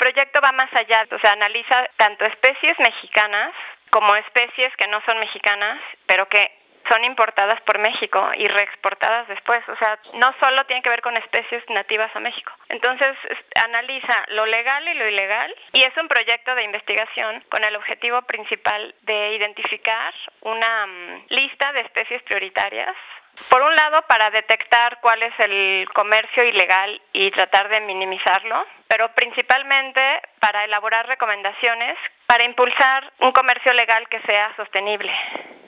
proyecto va más allá, o sea, analiza tanto especies mexicanas como especies que no son mexicanas, pero que son importadas por México y reexportadas después. O sea, no solo tiene que ver con especies nativas a México. Entonces, analiza lo legal y lo ilegal, y es un proyecto de investigación con el objetivo principal de identificar una lista de especies prioritarias. Por un lado, para detectar cuál es el comercio ilegal y tratar de minimizarlo, pero principalmente para elaborar recomendaciones para impulsar un comercio legal que sea sostenible.